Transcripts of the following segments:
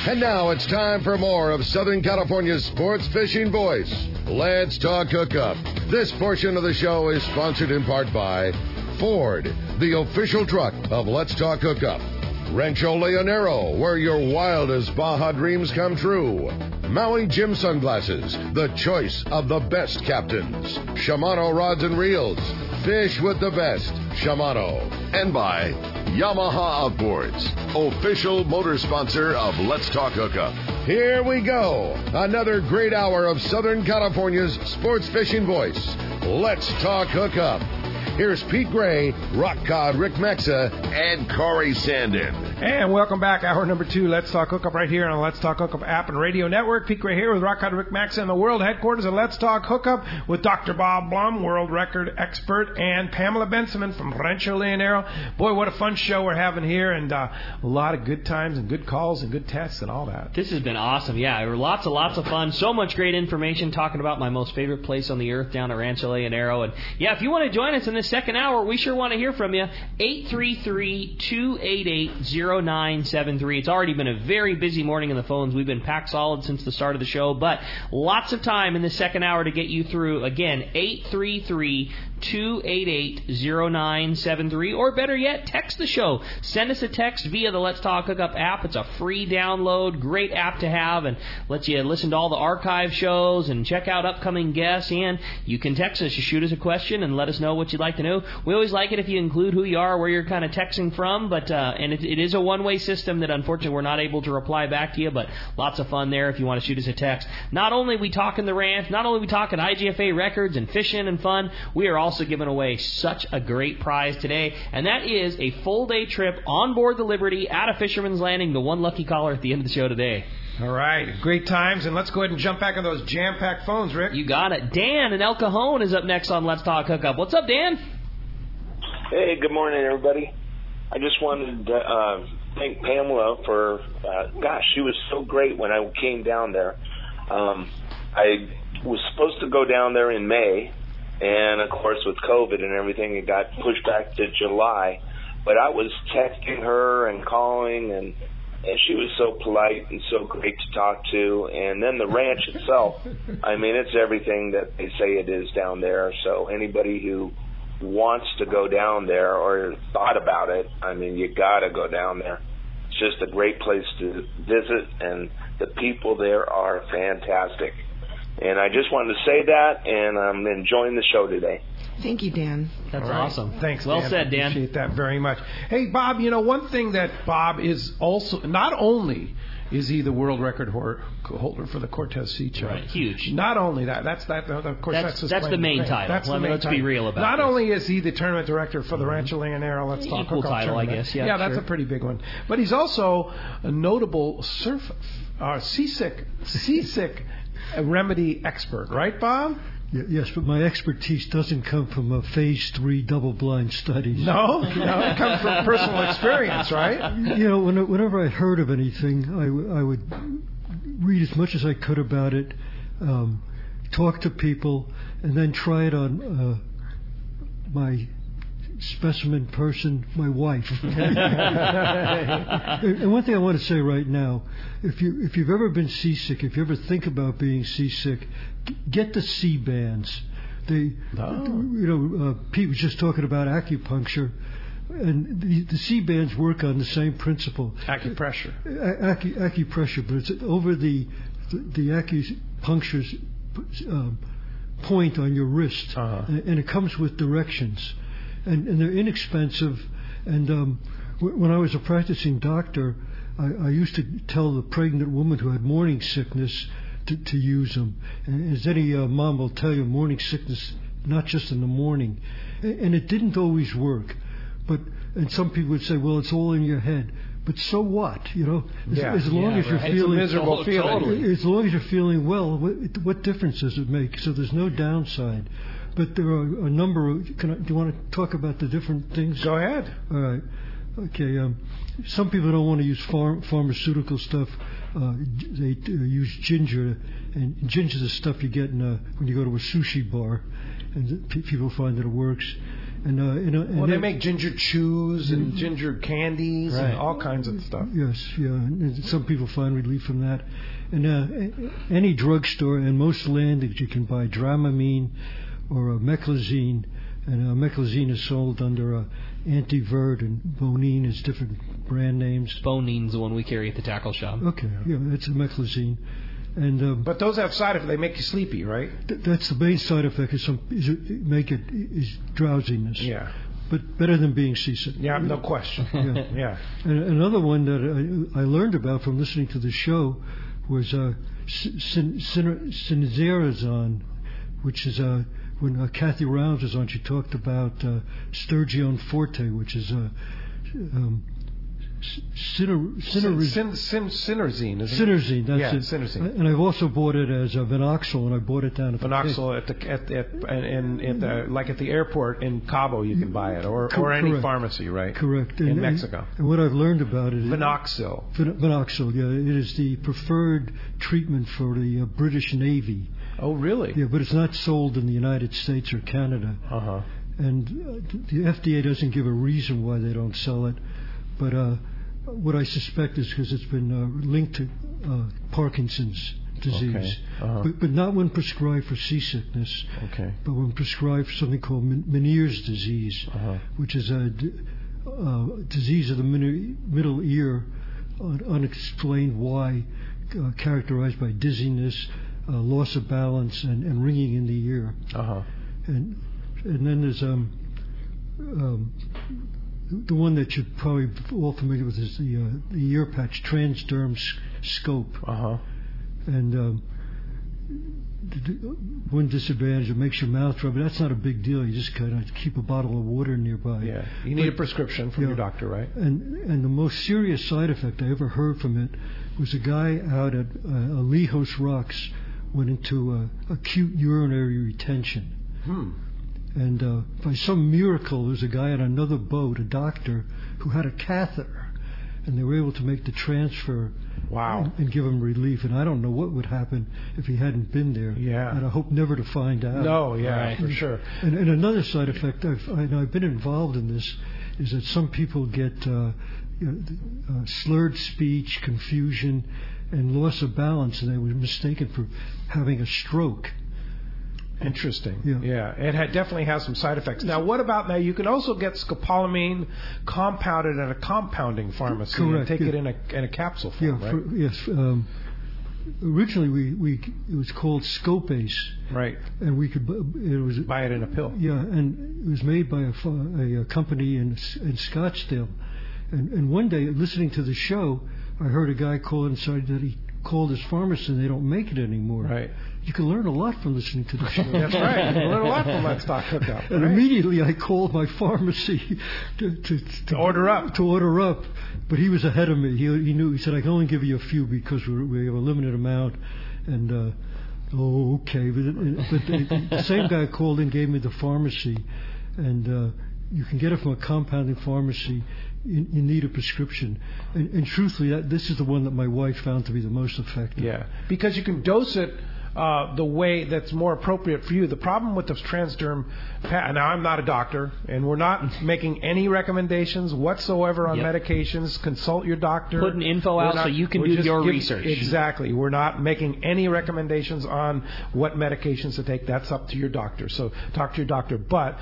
And now it's time for more of Southern California's sports fishing voice. Let's Talk Hookup. This portion of the show is sponsored in part by Ford, the official truck of Let's Talk Hookup. Rancho Leonero, where your wildest Baja dreams come true. Maui Jim Sunglasses, the choice of the best captains. Shimano Rods and Reels, fish with the best. Shimano. And by Yamaha Outboards, official motor sponsor of Let's Talk Hookup. Here we go. Another great hour of Southern California's sports fishing voice. Let's Talk Hookup. Here's Pete Gray, Rock Cod Rick Mexa, and Corey Sandin. And welcome back. Hour number 2, Let's Talk Hookup right here on the Let's Talk Hookup app and radio network. Pete Gray here with Rock Cod Rick Mexa in the world headquarters of Let's Talk Hookup with Dr. Bob Blum, world record expert, and Pamela Bensaman from Rancho Leonero. Boy, what a fun show we're having here, and a lot of good times and good calls and good tests and all that. This has been awesome. Yeah, lots of fun. So much great information talking about my most favorite place on the earth down at Rancho Leonero. And yeah, if you want to join us in this second hour, we sure want to hear from you. 833-288-0973. It's already been a very busy morning in the phones. We've been packed solid since the start of the show, but lots of time in the second hour to get you through. Again, 833-288-0973, or better yet, text the show. Send us a text via the Let's Talk Hookup app. It's a free download, great app to have, and lets you listen to all the archive shows and check out upcoming guests. And you can text us, you shoot us a question and let us know what you'd like to know. We always like it if you include who you are, where you're kind of texting from, but and it is a one-way system that unfortunately we're not able to reply back to you, but lots of fun there if you want to shoot us a text. Not only we talking the ranch, not only we talking IGFA records and fishing and fun, we are also giving away such a great prize today, and that is a full-day trip on board the Liberty out of Fisherman's Landing, the one lucky caller at the end of the show today. All right, great times, and let's go ahead and jump back on those jam-packed phones, Rick. You got it. Dan in El Cajon is up next on Let's Talk Hookup. What's up, Dan? Hey, good morning, everybody. I just wanted to thank Pamela for, she was so great when I came down there. I was supposed to go down there in May, and, of course, with COVID and everything, it got pushed back to July. But I was texting her and calling, and she was so polite and so great to talk to. And then the ranch itself, I mean, it's everything that they say it is down there. So anybody who wants to go down there or thought about it, I mean, you got to go down there. It's just a great place to visit, and the people there are fantastic. And I just wanted to say that, and I'm enjoying the show today. Thank you, Dan. That's awesome. Thanks, well Dan. said, Dan. Appreciate that very much. Hey, Bob, you know, one thing that Bob is also, not only is he the world record holder for the Cortez Sea Challenge. Right, huge. Not only that, of course, that's the main title. Let's be real about it. Not only is he the tournament director for the Rancho Leonero Let's Talk Equal title, I guess. Yeah, that's a pretty big one. But he's also a notable seasick remedy expert, right, Bob? Yes, but my expertise doesn't come from a Phase 3 double-blind studies. No, it comes from personal experience, right? You know, whenever I heard of anything, I would read as much as I could about it, talk to people, and then try it on my specimen person, my wife. And one thing I want to say right now, if you've ever been seasick, if you ever think about being seasick, get the C-bands. Pete was just talking about acupuncture, and the C-bands work on the same principle. Acupressure. Acupressure, but it's over the acupuncture's point on your wrist, and it comes with directions. And they're inexpensive. And when I was a practicing doctor, I used to tell the pregnant woman who had morning sickness to use them. And as any mom will tell you, morning sickness, not just in the morning. And it didn't always work. And some people would say, well, it's all in your head. But so what? You know, as long as you're feeling miserable feeling. As long as you're feeling well, what difference does it make? So there's no downside. But there are a number of... do you want to talk about the different things? Go ahead. All right. Okay. Some people don't want to use pharmaceutical stuff. They use ginger, and ginger's the stuff you get when you go to a sushi bar, and people find that it works. And they make ginger chews and ginger candies and all kinds of stuff. Yes, yeah. And some people find relief from that. And any drugstore and most landings you can buy Dramamine or Meclizine, and Meclizine is sold under Antivert, and Bonine is different brand names. Bonine's the one we carry at the tackle shop. Okay, yeah, that's a Meclizine. And but those have side effects. They make you sleepy, right? That's the main side effect. Is drowsiness. Yeah. But better than being seasick. Yeah, no question. Yeah. And another one that I learned about from listening to the show was Cinnarizine, which is when Kathy Rounds was on, she talked about Sturgeon Forte, which is Cinerzine, isn't it? Cinerzine, that's it. Cinerzine. And I've also bought it as Venoxil, and I bought it down at Venoxil at the airport in Cabo, you can buy it, or any pharmacy, right? Correct. In Mexico. And what I've learned about it is Venoxil. Venoxil, yeah, it is the preferred treatment for the British Navy. Oh, really? Yeah, but it's not sold in the United States or Canada. Uh-huh. And the FDA doesn't give a reason why they don't sell it, but what I suspect is because it's been linked to Parkinson's disease, Okay. Uh-huh. but not when prescribed for seasickness, Okay. but when prescribed for something called Meniere's disease, which is a disease of the middle ear, unexplained why, characterized by dizziness, loss of balance, and ringing in the ear. Uh-huh. And then there's the one that you're probably all familiar with is the ear patch, Transderm Scope. Uh-huh. And one disadvantage, it makes your mouth dry, but that's not a big deal. You just kind of keep a bottle of water nearby. Yeah. You need a prescription from your doctor, right? And the most serious side effect I ever heard from it was a guy out at Lejos Rocks went into acute urinary retention. And by some miracle, there was a guy on another boat, a doctor, who had a catheter, and they were able to make the transfer. Wow. And give him relief. And I don't know what would happen if he hadn't been there. Yeah. And I hope never to find out. No, yeah, for sure. And another side effect, I've been involved in this, is that some people get slurred speech, confusion, and loss of balance, and they were mistaken for having a stroke. Interesting. Yeah. It definitely has some side effects. Now, what about now? You can also get scopolamine compounded at a compounding pharmacy. Correct. And take it in a capsule form, right? Yes. Originally, it was called Scopase. Right. And we could buy it in a pill. Yeah, and it was made by a company in Scottsdale. And one day, listening to the show, I heard a guy call inside that he called his pharmacist and they don't make it anymore. Right. You can learn a lot from listening to the show. That's right. You can learn a lot from Let's Talk Hookup. And immediately I called my pharmacy to order up. But he was ahead of me. He knew. He said, I can only give you a few because we have a limited amount. And okay. But the same guy called and gave me the pharmacy, and you can get it from a compounding pharmacy. You need a prescription, and truthfully, this is the one that my wife found to be the most effective. Yeah, because you can dose it the way that's more appropriate for you. The problem with the Transderm, now I'm not a doctor, and we're not making any recommendations whatsoever on medications. Consult your doctor. Putting info out so you can do your research. Exactly. We're not making any recommendations on what medications to take. That's up to your doctor. So talk to your doctor. But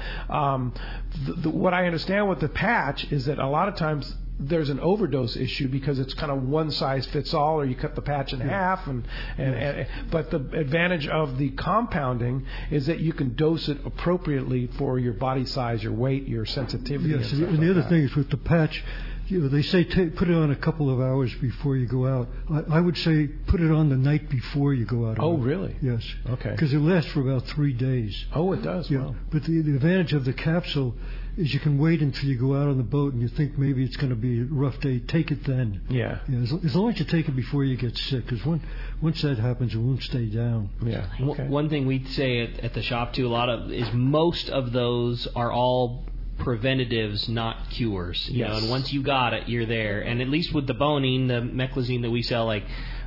what I understand with the patch is that a lot of times there's an overdose issue because it's kind of one size fits all, or you cut the patch in half. But the advantage of the compounding is that you can dose it appropriately for your body size, your weight, your sensitivity. Yes, and the other thing is with the patch, they say put it on a couple of hours before you go out. I would say put it on the night before you go out. Oh, really? Yes. Okay. Because it lasts for about 3 days. Oh, it does? Yeah. Wow. But the advantage of the capsule is you can wait until you go out on the boat and you think maybe it's going to be a rough day. Take it then. Yeah. As long as you take it before you get sick, because once that happens, it won't stay down. Yeah. Okay. One thing we say at the shop too a lot of is most of those are all preventatives, not cures. You know, and once you got it, you're there. And at least with the Bonine, the Meclizine that we sell, like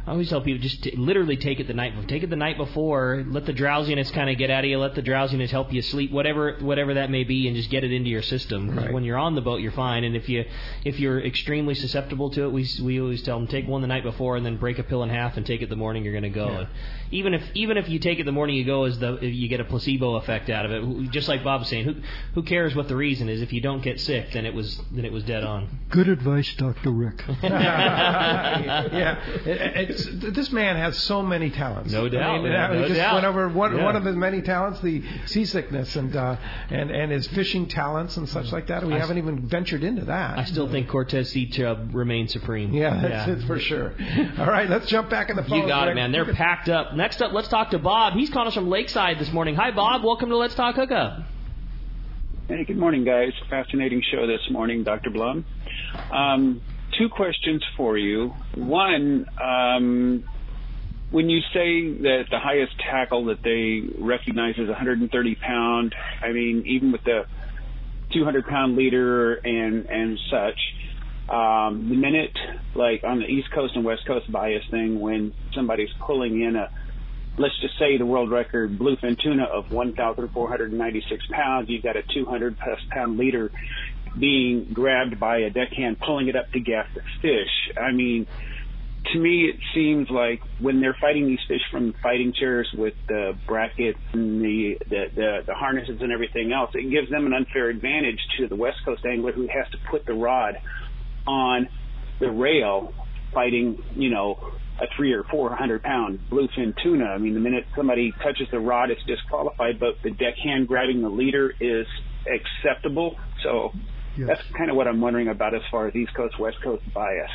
I always tell people just literally take it the night before. Take it the night before. Let the drowsiness kind of get out of you. Let the drowsiness help you sleep, whatever that may be, and just get it into your system. Because when you're on the boat, you're fine. And if you're extremely susceptible to it, we always tell them take one the night before and then break a pill in half and take it the morning you're going to go. Yeah. And even if you take it the morning you go, you get a placebo effect out of it. Just like Bob was saying, who cares what the reason is? If you don't get sick, then it was dead on. Good advice, Dr. Rick. Yeah, this man has so many talents. No doubt. We went over one of his many talents, the seasickness, and his fishing talents and such like that. We haven't even ventured into that. I still think Cortez Sea Chub remains supreme. Yeah, that's for sure. All right, let's jump back in the phone. You got it, man. They're packed up. Next up, let's talk to Bob. He's calling us from Lakeside this morning. Hi, Bob. Welcome to Let's Talk Hookup. Hey, good morning, guys. Fascinating show this morning, Dr. Blum. 2 questions for you. One, when you say that the highest tackle that they recognize is 130-pound, I mean, even with the 200-pound leader and such, the minute, like on the East Coast and West Coast bias thing, when somebody's pulling in let's just say the world record bluefin tuna of 1,496 pounds, you've got a 200-plus pound leader being grabbed by a deckhand, pulling it up to gaff the fish. I mean, to me, it seems like when they're fighting these fish from fighting chairs with the brackets and the harnesses and everything else, it gives them an unfair advantage to the West Coast angler who has to put the rod on the rail fighting, a 300 or 400 pound bluefin tuna. I mean, the minute somebody touches the rod, it's disqualified, but the deckhand grabbing the leader is acceptable. So yes. That's kind of what I'm wondering about as far as East Coast, West Coast bias.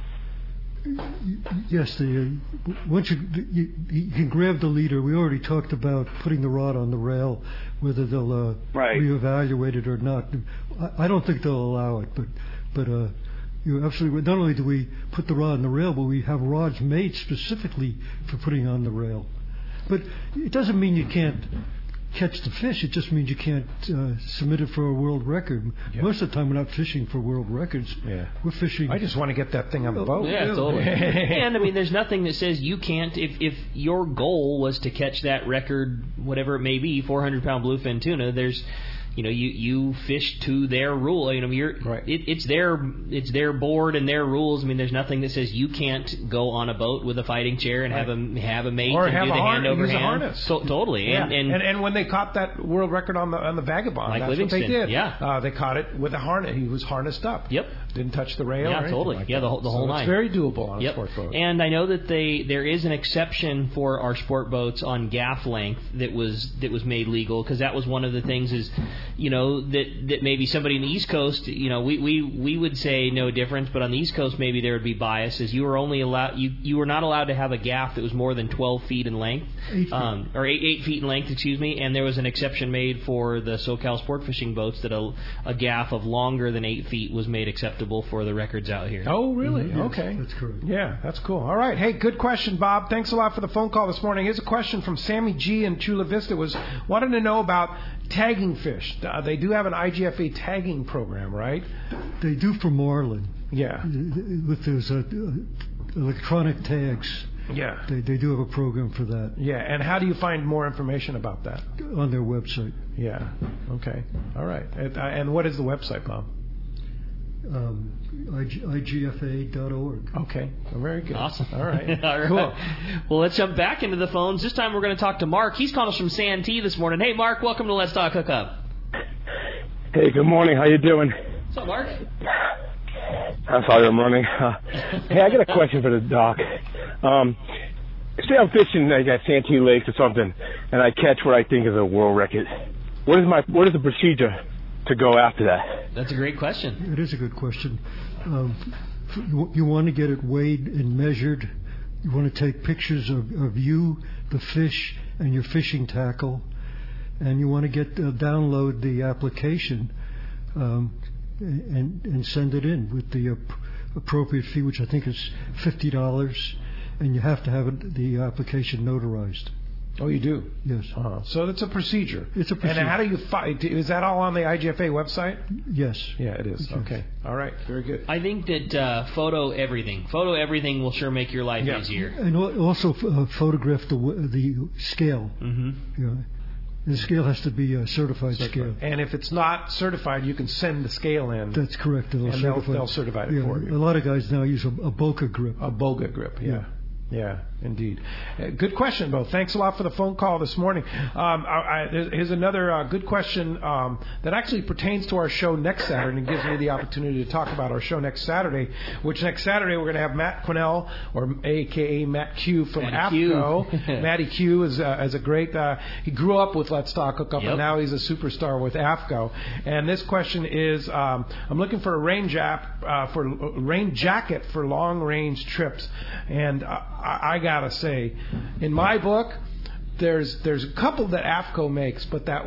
Yes, once you can grab the leader. We already talked about putting the rod on the rail, whether they'll reevaluate it or not. I don't think they'll allow it, but you're absolutely. Not only do we put the rod on the rail, but we have rods made specifically for putting on the rail. But it doesn't mean you can't catch the fish. It just means you can't submit it for a world record. Yeah. Most of the time, we're not fishing for world records. Yeah. We're fishing. I just want to get that thing on the boat. Yeah, totally. And I mean, there's nothing that says you can't. If your goal was to catch that record, whatever it may be, 400-pound bluefin tuna, there's. You fish to their rule. It's their board and their rules. I mean, there's nothing that says you can't go on a boat with a fighting chair and have a mate or and have do the hand over hand. Harness. Totally. Yeah. And when they caught that world record on the Vagabond, Mike that's Livingston. What they did. Yeah. They caught it with a harness. He was harnessed up. Yep. Didn't touch the rail. Yeah, or totally. Like the whole nine. It's very doable on a sport boat. And I know that there is an exception for our sport boats on gaff length that was made legal, because that was one of the things is, that maybe somebody in the East Coast, we would say no difference, but on the East Coast maybe there would be biases. You were only allowed, you were not allowed to have a gaff that was more than 12 feet in length, 8 feet in length, and there was an exception made for the SoCal sport fishing boats that a gaff of longer than 8 feet was made acceptable for the records out here. Oh, really? Mm-hmm. Okay. Yes, that's correct. Yeah, that's cool. All right. Hey, good question, Bob. Thanks a lot for the phone call this morning. Here's a question from Sammy G in Chula Vista. Wanted to know about tagging fish. They do have an IGFA tagging program, right? They do for marlin. Yeah. With those electronic tags. Yeah. They do have a program for that. Yeah. And how do you find more information about that? On their website. Yeah. Okay. All right. And what is the website, Bob? IGFA.org. Okay. Well, very good. Awesome. All right. All right. Cool. Well, let's jump back into the phones. This time we're going to talk to Mark. He's calling us from Santee this morning. Hey, Mark, welcome to Let's Talk Hookup. Hey, good morning. How you doing? What's up, Mark? I'm sorry I'm running. Hey, I got a question for the doc. Say I'm fishing like at Santee Lakes or something, and I catch what I think is a world record. What is the procedure to go after that? That's a great question. It is a good question. You want to get it weighed and measured. You want to take pictures of you, the fish, and your fishing tackle, and you want to download the application and send it in with the appropriate fee, which I think is $50, and you have to have the application notarized. Oh, you do? Yes. So it's a procedure. It's a procedure. And how do you find? Is that all on the IGFA website? Yes. Yeah, it is. Okay. All right. Very good. I think that photo everything will sure make your life easier. And also photograph the scale. Mm-hmm. You know, the scale has to be a certified scale. And if it's not certified, you can send the scale in. That's correct. They'll certify it for you. A lot of guys now use a Boca grip. A Boga grip, Yeah, indeed. Good question, Bo. Thanks a lot for the phone call this morning. Here's another good question that actually pertains to our show next Saturday and gives me the opportunity to talk about our show next Saturday, which next Saturday we're going to have Matt Quinnell, or a.k.a. Matt Q from AFCO. Matty Q is a great, he grew up with Let's Talk Hookup, and now he's a superstar with AFCO. And this question is, I'm looking for a rain jacket for long-range trips. And I gotta say, in my book, there's a couple that AFCO makes, but that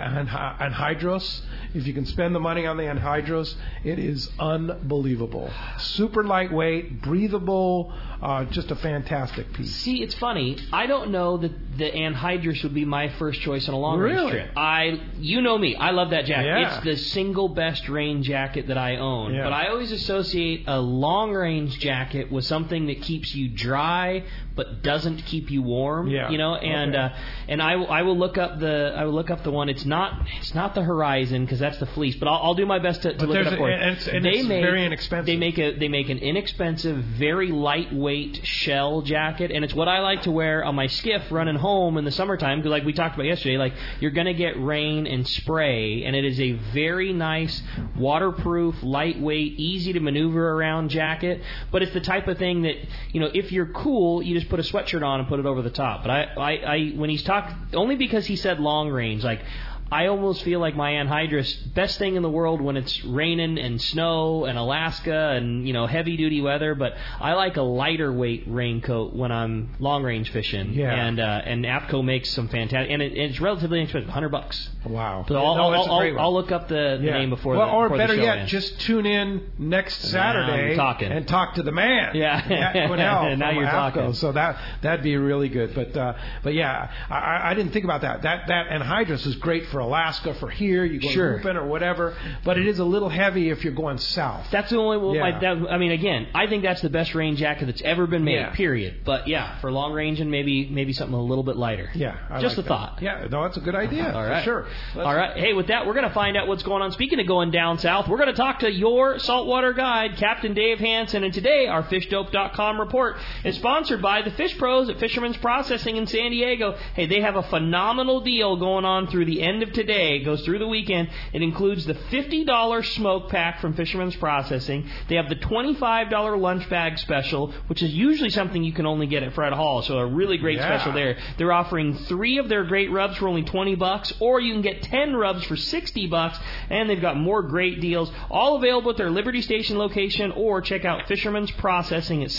anhydrous, if you can spend the money on the anhydrous, it is unbelievable. Super lightweight, breathable, just a fantastic piece. See, it's funny. I don't know that the anhydrous would be my first choice on a long range trip. You know me. I love that jacket. Yeah. It's the single best rain jacket that I own. Yeah. But I always associate a long range jacket with something that keeps you dry but doesn't keep you warm. Yeah. You know, and I will look up the one. It's not the Horizon, because that's the fleece. But I'll do my best to look it up for you. It's very inexpensive. They make an inexpensive, very lightweight shell jacket, and it's what I like to wear on my skiff running home in the summertime. Because like we talked about yesterday, like you're going to get rain and spray, and it is a very nice, waterproof, lightweight, easy to maneuver around jacket. But it's the type of thing that, you know, if you're cool, you just put a sweatshirt on and put it over the top. But I when he's only because he said long range, like, I almost feel like my anhydrous, best thing in the world when it's raining and snow and Alaska and, you know, heavy duty weather, but I like a lighter weight raincoat when I'm long range fishing. Yeah. And AFCO makes some fantastic, and it's relatively inexpensive, $100. Wow. So I'll look up the name before or before better the show yet, ends. just tune in next Saturday and talk to the man. Yeah. Matt Quinnell now from you're AFCO. talking. So that'd be really good. But yeah, I didn't think about that. That anhydrous is great for Alaska, for here, you go hooping or whatever, but it is a little heavy if you're going south. That's the only one. I mean, again, I think that's the best rain jacket that's ever been made, period. But yeah, for long range and maybe something a little bit lighter. Yeah. Just a thought. Yeah, no, that's a good idea. All right. For sure. All right. Hey, with that, we're going to find out what's going on. Speaking of going down south, we're going to talk to your saltwater guide, Captain Dave Hansen. And today, our FishDope.com report is sponsored by the Fish Pros at Fisherman's Processing in San Diego. Hey, they have a phenomenal deal going on through the end of today. It goes through the weekend. It includes the $50 smoke pack from Fisherman's Processing. They have the $25 lunch bag special, which is usually something you can only get at Fred Hall, so a really great special there. They're offering 3 of their great rubs for only $20, or you can get 10 rubs for $60, and they've got more great deals, all available at their Liberty Station location, or check out Fisherman's Processing at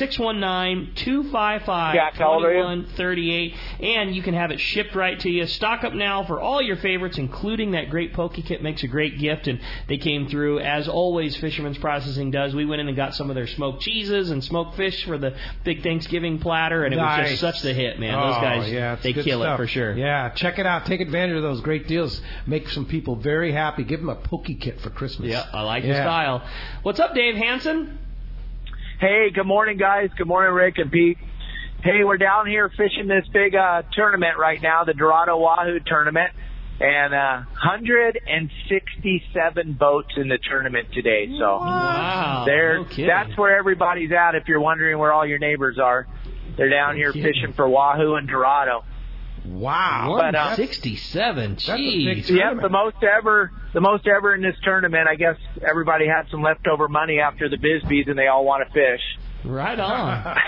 619-255-2138, and you can have it shipped right to you. Stock up now for all your favorites, including that great poke kit. Makes a great gift, and they came through as always. Fisherman's Processing does. We went in and got some of their smoked cheeses and smoked fish for the big Thanksgiving platter, and it was just such the hit, man. Those guys, they kill it for sure. Yeah, check it out. Take advantage of those great deals. Make some people very happy. Give them a poke kit for Christmas. Yeah, I like the style. What's up, Dave Hansen? Hey, good morning, guys. Good morning, Rick and Pete. Hey, we're down here fishing this big tournament right now, the Dorado Wahoo tournament. And 167 boats in the tournament today. So that's where everybody's at, if you're wondering where all your neighbors are. They're down here fishing for Wahoo and Dorado. Wow. 167. Jeez. Yep, the most ever in this tournament. I guess everybody had some leftover money after the Bisbees and they all want to fish. Right on.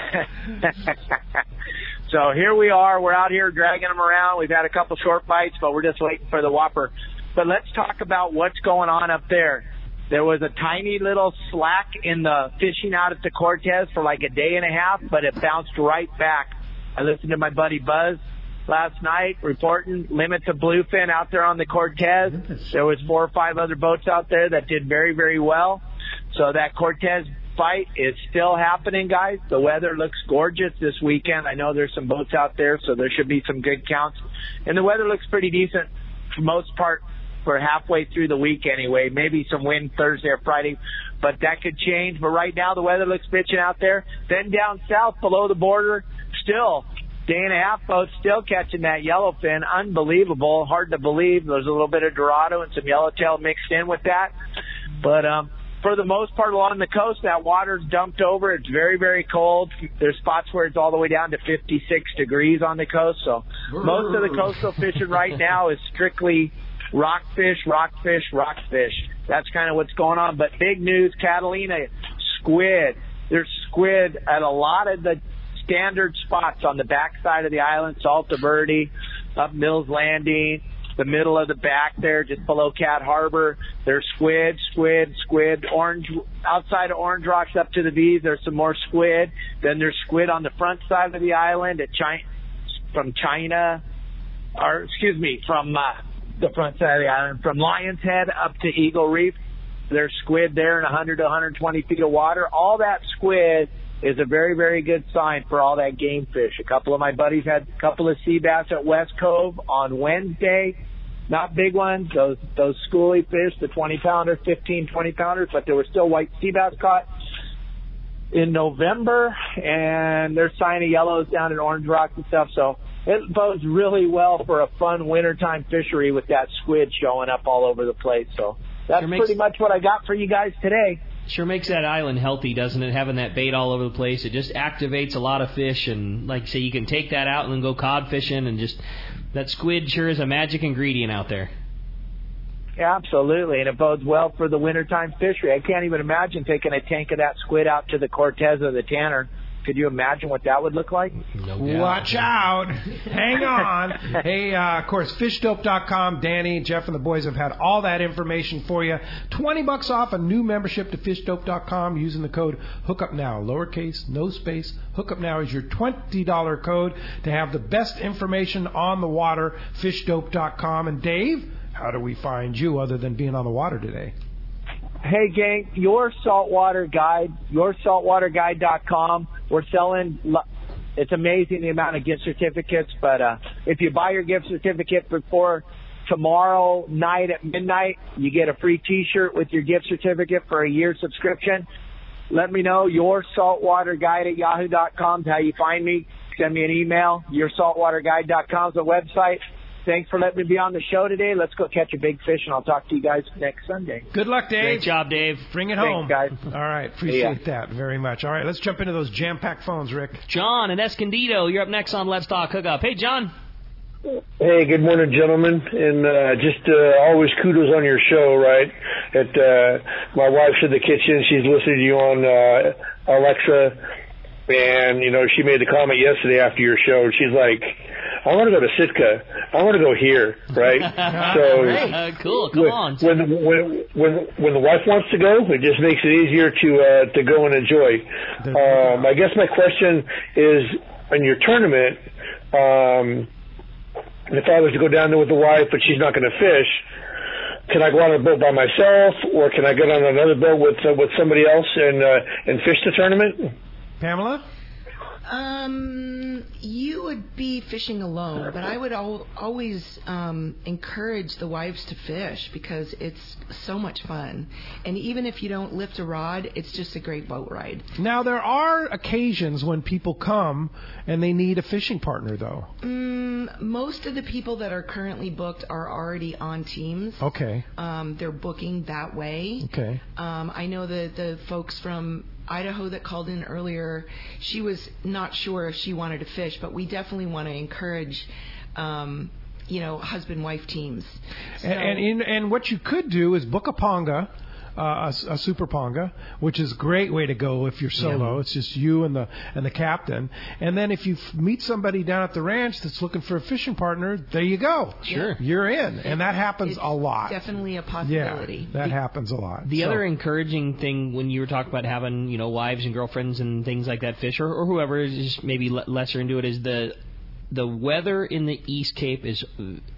So here we are. We're out here dragging them around. We've had a couple short bites, but we're just waiting for the whopper. But let's talk about what's going on up there. There was a tiny little slack in the fishing out at the Cortez for like a day and a half, but it bounced right back. I listened to my buddy Buzz last night reporting limits of bluefin out there on the Cortez. There was 4 or 5 other boats out there that did very, very well. So that Cortez fight is still happening, guys. The weather looks gorgeous this weekend. I know there's some boats out there, so there should be some good counts. And the weather looks pretty decent for most part for halfway through the week anyway. Maybe some wind Thursday or Friday, but that could change. But right now the weather looks bitchin' out there. Then down south below the border, still day and a half boats still catching that yellowfin. Unbelievable. Hard to believe. There's a little bit of Dorado and some yellowtail mixed in with that. But for the most part along the coast, that water's dumped over. It's very, very cold. There's spots where it's all the way down to 56 degrees on the coast. So most of the coastal fishing right now is strictly rockfish. That's kind of what's going on. But big news, Catalina, squid. There's squid at a lot of the standard spots on the backside of the island, Salta Verde, up Mills Landing, the middle of the back there, just below Cat Harbor. There's squid. Orange, outside of Orange Rocks up to the V's, there's some more squid. Then there's squid on the front side of the island from the front side of the island, from Lion's Head up to Eagle Reef. There's squid there in 100 to 120 feet of water. All that squid is a very, very good sign for all that game fish. A couple of my buddies had a couple of sea bass at West Cove on Wednesday. Not big ones, those schoolie fish, the 20-pounder, 15, 20-pounders, but there were still white sea bass caught in November, and there's sign of yellows down in Orange Rock and stuff. So it bodes really well for a fun wintertime fishery with that squid showing up all over the place. So that's pretty much what I got for you guys today. Sure makes that island healthy, doesn't it? Having that bait all over the place. It just activates a lot of fish, and like you say, you can take that out and then go cod fishing, and just that squid sure is a magic ingredient out there. Yeah, absolutely, and it bodes well for the wintertime fishery. I can't even imagine taking a tank of that squid out to the Cortez or the Tanner. Could you imagine what that would look like? No doubt. Watch out. Hang on. Hey, of course, fishdope.com. Danny, Jeff, and the boys have had all that information for you. $20 off a new membership to fishdope.com using the code HookUpNow. Lowercase, no space. HookUpNow is your $20 code to have the best information on the water, fishdope.com. And Dave, how do we find you other than being on the water today? Hey, gang, Your Saltwater Guide, yoursaltwaterguide.com. We're selling, it's amazing the amount of gift certificates, but if you buy your gift certificate before tomorrow night at midnight, you get a free T-shirt with your gift certificate for a year subscription. Let me know, yoursaltwaterguide@yahoo.com is how you find me. Send me an email. Yoursaltwaterguide.com is the website. Thanks for letting me be on the show today. Let's go catch a big fish, and I'll talk to you guys next Sunday. Good luck, Dave. Great job, Dave. Bring it home. Thanks, guys. All right. Appreciate that very much. All right, let's jump into those jam-packed phones, Rick. John in Escondido, you're up next on Let's Talk Hookup. Hey, John. Hey, good morning, gentlemen. And always kudos on your show, right? My wife's in the kitchen. She's listening to you on Alexa. And, she made the comment yesterday after your show. She's like, I want to go to Sitka. I want to go here, right? So cool. Come on. When the wife wants to go, it just makes it easier to go and enjoy. I guess my question is, in your tournament, if I was to go down there with the wife, but she's not going to fish, can I go on a boat by myself, or can I get on another boat with somebody else and fish the tournament? Pamela? You would be fishing alone, but I would always encourage the wives to fish because it's so much fun. And even if you don't lift a rod, it's just a great boat ride. Now, there are occasions when people come and they need a fishing partner, though. Most of the people that are currently booked are already on teams. Okay. They're booking that way. Okay. I know the folks from Idaho that called in earlier, she was not sure if she wanted to fish, but we definitely want to encourage, husband-wife teams. So, and what you could do is book a Ponga, a super Ponga, which is a great way to go if you're solo. Yeah. It's just you and the captain. And then if you meet somebody down at the ranch that's looking for a fishing partner, there you go. Sure. You're in. And that happens a lot. Definitely a possibility. Yeah, that happens a lot. The other encouraging thing when you were talking about having, wives and girlfriends and things like that fish, or whoever is just maybe lesser into it, is the weather in the East Cape is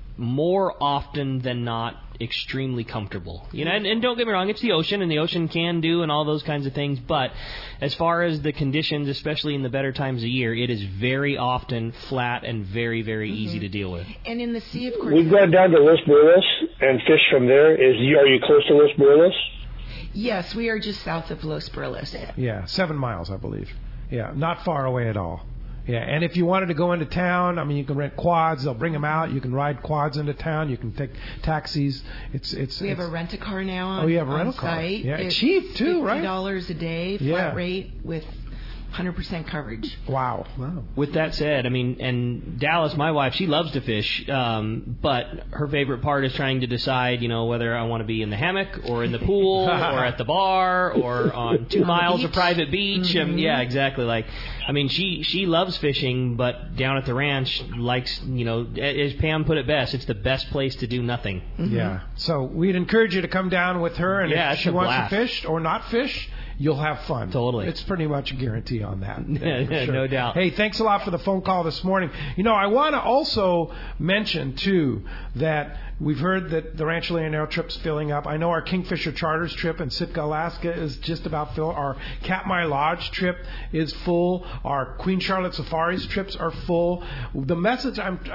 more often than not extremely comfortable. You know, and don't get me wrong, it's the ocean, and the ocean can do and all those kinds of things, but as far as the conditions, especially in the better times of year, it is very often flat and very, very easy to deal with. And in the sea, of course... We've gone down to Los Burles and fished from there. Are you close to Los Burles? Yes, we are just south of Los Burles. Yeah, 7 miles, I believe. Yeah, not far away at all. Yeah, and if you wanted to go into town, I mean, you can rent quads. They'll bring them out. You can ride quads into town. You can take taxis. We have a rent-a-car now. Oh, you have a rental car. Site. Yeah, it's cheap too, right? $50 a day, flat rate with 100% coverage. Wow. With that said, I mean, and Dallas, my wife, she loves to fish, but her favorite part is trying to decide, you know, whether I want to be in the hammock or in the pool or at the bar or on 2 miles of private beach. Yeah, exactly. Like, I mean, she loves fishing, but down at the ranch likes, you know, as Pam put it best, it's the best place to do nothing. Yeah. So we'd encourage you to come down with her, and if she wants to fish or not fish, you'll have fun. Totally. It's pretty much a guarantee on that. Sure. No doubt. Hey, thanks a lot for the phone call this morning. You know, I want to also mention, too, that we've heard that the Rancho Leonero trip's filling up. I know our Kingfisher Charters trip in Sitka, Alaska is just about full. Our Katmai Lodge trip is full. Our Queen Charlotte Safaris trips are full. The message,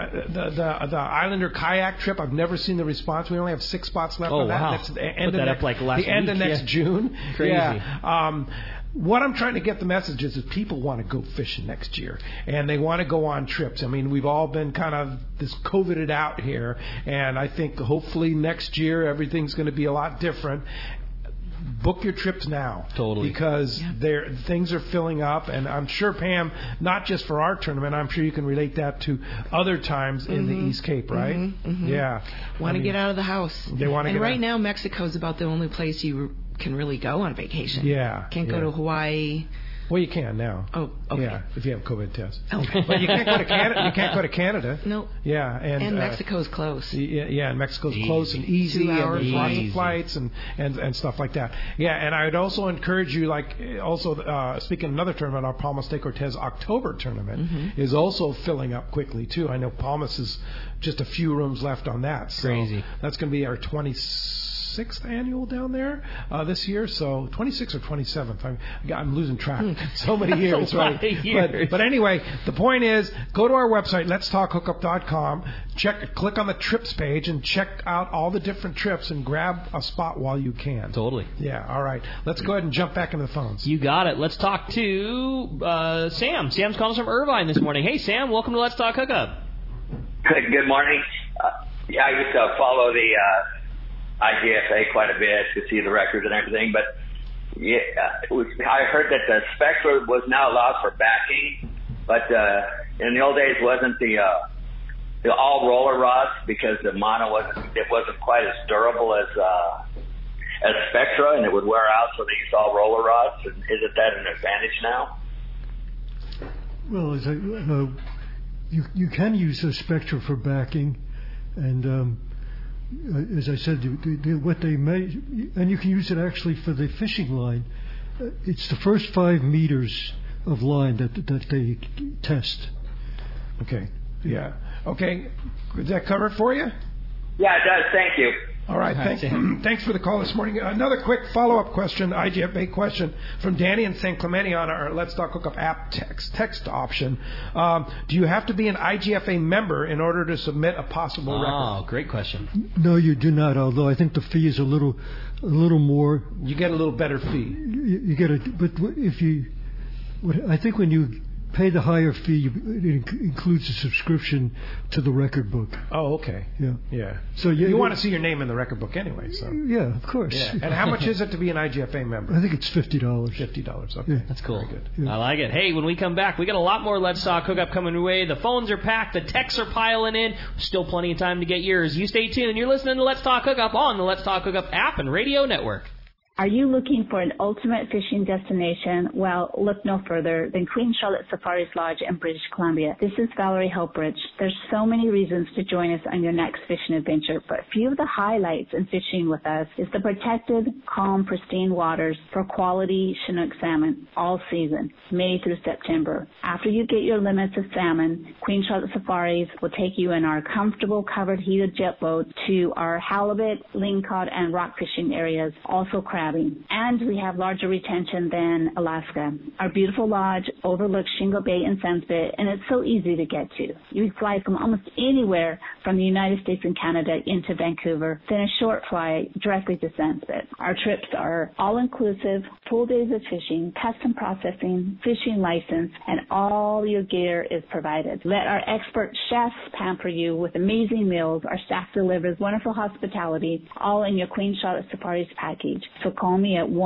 the Islander Kayak trip, I've never seen the response. We only have 6 spots left on that. Wow. That's the end Put that up like last week. The end of next June. Crazy. Yeah. What I'm trying to get the message is people want to go fishing next year, and they want to go on trips. I mean, we've all been kind of this COVIDed out here, and I think hopefully next year everything's going to be a lot different. Book your trips now. Totally. Because things are filling up, and I'm sure, Pam, not just for our tournament, I'm sure you can relate that to other times in the East Cape, right? Yeah. Want to get out of the house. They want to get out. And right now, Mexico's about the only place you can really go on vacation. Yeah. Can't go to Hawaii. Well, you can now. Oh, okay. Yeah, if you have a COVID test. Oh. But you can't go to Canada. You can't go to Canada. No. Yeah, and Mexico's close. Yeah, and Mexico's close and easy, 2 hours, and there's lots of flights and stuff like that. Yeah, and I'd also encourage you, speaking of another tournament, our Palmas de Cortez October tournament is also filling up quickly too. I know Palmas is just a few rooms left on that. So crazy. That's going to be our 26th annual down there this year, so 26th or 27th. I'm losing track. So many years, right? But anyway, the point is, go to our website, letstalkhookup.com, click on the trips page, and check out all the different trips and grab a spot while you can. Totally. Yeah, all right. Let's go ahead and jump back into the phones. You got it. Let's talk to Sam. Sam's calling us from Irvine this morning. Hey, Sam, welcome to Let's Talk Hookup. Good morning. I used to follow the IGFA quite a bit to see the records and everything, but I heard that the Spectra was now allowed for backing, but in the old days wasn't the all roller rods, because the mono wasn't quite as durable as Spectra, and it would wear out, so they used all roller rods. And isn't that an advantage now? Well, you can use a Spectra for backing, and as I said, what they made, and you can use it actually for the fishing line. It's the first 5 meters of line that they test. Okay. Yeah. Okay. Did that cover it for you? Yeah, it does. Thank you. All right. Thanks for the call this morning. Another quick follow-up question, IGFA question from Danny in San Clemente on our Let's Talk Hookup app text option. Do you have to be an IGFA member in order to submit a possible record? Oh, great question. No, you do not. Although I think the fee is a little more. You get a little better fee. You get I think when you pay the higher fee, it includes a subscription to the record book. Oh, okay. Yeah. So you want to see your name in the record book anyway, so. Yeah, of course. Yeah. And how much is it to be an IGFA member? I think it's $50. $50. Okay. Yeah. That's cool. Very good. Yeah. I like it. Hey, when we come back, we got a lot more Let's Talk Hookup coming your way. The phones are packed. The texts are piling in. Still plenty of time to get yours. You stay tuned. You're listening to Let's Talk Hookup on the Let's Talk Hookup app and radio network. Are you looking for an ultimate fishing destination? Well, look no further than Queen Charlotte Safaris Lodge in British Columbia. This is Valerie Helpridge. There's so many reasons to join us on your next fishing adventure, but a few of the highlights in fishing with us is the protected, calm, pristine waters for quality Chinook salmon all season, May through September. After you get your limits of salmon, Queen Charlotte Safaris will take you in our comfortable covered heated jet boat to our halibut, lingcod, and rock fishing areas, also crabbing. And we have larger retention than Alaska. Our beautiful lodge overlooks Shingle Bay and Sunspit, and it's so easy to get to. You can fly from almost anywhere from the United States and Canada into Vancouver, then a short flight directly to Sunspit. Our trips are all-inclusive, full days of fishing, custom processing, fishing license, and all your gear is provided. Let our expert chefs pamper you with amazing meals. Our staff delivers wonderful hospitality, all in your Queen Charlotte Safaris package. So call me at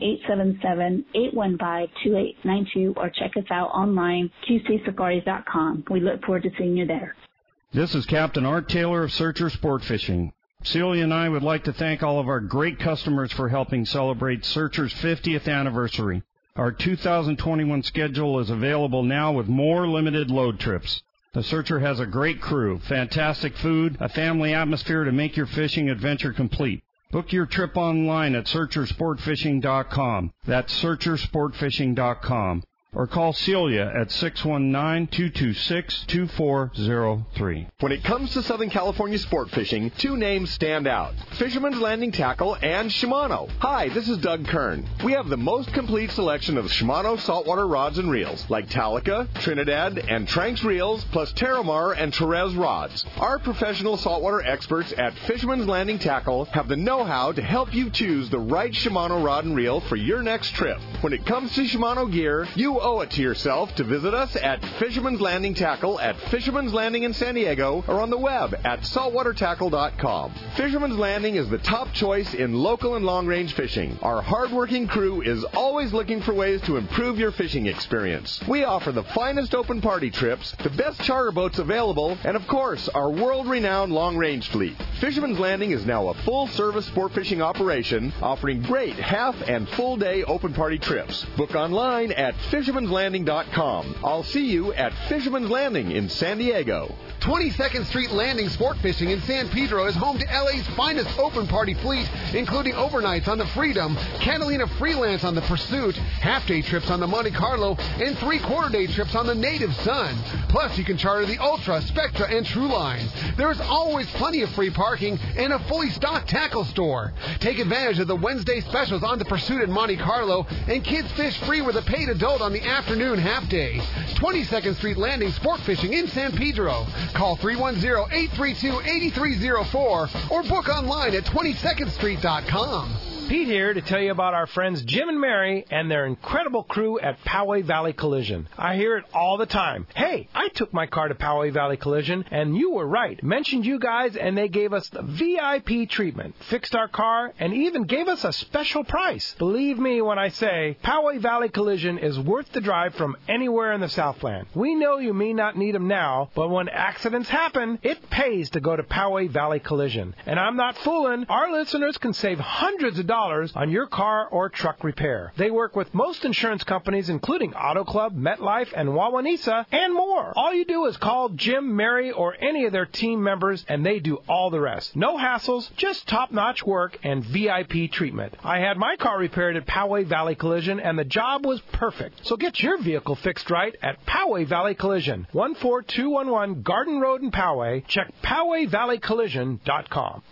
1-877-815-2892 or check us out online, qcsafaris.com. We look forward to seeing you there. This is Captain Art Taylor of Searcher Sport Fishing. Celia and I would like to thank all of our great customers for helping celebrate Searcher's 50th anniversary. Our 2021 schedule is available now with more limited load trips. The Searcher has a great crew, fantastic food, a family atmosphere to make your fishing adventure complete. Book your trip online at SearcherSportFishing.com. That's SearcherSportFishing.com. Or call Celia at 619-226-2403. When it comes to Southern California sport fishing, two names stand out: Fisherman's Landing Tackle and Shimano. Hi, this is Doug Kern. We have the most complete selection of Shimano saltwater rods and reels, like Talica, Trinidad, and Tranks reels, plus Terramar and Torres rods. Our professional saltwater experts at Fisherman's Landing Tackle have the know-how to help you choose the right Shimano rod and reel for your next trip. When it comes to Shimano gear, you owe it to yourself to visit us at Fisherman's Landing Tackle at Fisherman's Landing in San Diego or on the web at saltwatertackle.com. Fisherman's Landing is the top choice in local and long-range fishing. Our hard-working crew is always looking for ways to improve your fishing experience. We offer the finest open party trips, the best charter boats available, and of course, our world-renowned long-range fleet. Fisherman's Landing is now a full-service sport fishing operation offering great half and full-day open party trips. Book online at Fisherman'sLanding.com. I'll see you at Fisherman's Landing in San Diego. 22nd Street Landing Sport Fishing in San Pedro is home to LA's finest open party fleet, including overnights on the Freedom, Catalina Freelance on the Pursuit, half-day trips on the Monte Carlo, and three-quarter-day trips on the Native Sun. Plus, you can charter the Ultra, Spectra, and True Lines. There is always plenty of free parking and a fully stocked tackle store. Take advantage of the Wednesday specials on the Pursuit and Monte Carlo, and kids fish free with a paid adult on the afternoon half-day. 22nd Street Landing Sport Fishing in San Pedro. Call 310-832-8304 or book online at 22ndstreet.com. Pete here to tell you about our friends Jim and Mary and their incredible crew at Poway Valley Collision. I hear it all the time. Hey, I took my car to Poway Valley Collision, and you were right. Mentioned you guys, and they gave us the VIP treatment, fixed our car, and even gave us a special price. Believe me when I say Poway Valley Collision is worth the drive from anywhere in the Southland. We know you may not need them now, but when accidents happen, it pays to go to Poway Valley Collision. And I'm not fooling. Our listeners can save hundreds of dollars on your car or truck repair. They work with most insurance companies, including Auto Club, MetLife, and Wawanesa, and more. All you do is call Jim, Mary, or any of their team members, and they do all the rest. No hassles, just top-notch work and VIP treatment. I had my car repaired at Poway Valley Collision, and the job was perfect. So get your vehicle fixed right at Poway Valley Collision, 14211 Garden Road in Poway. Check PowayValleyCollision.com.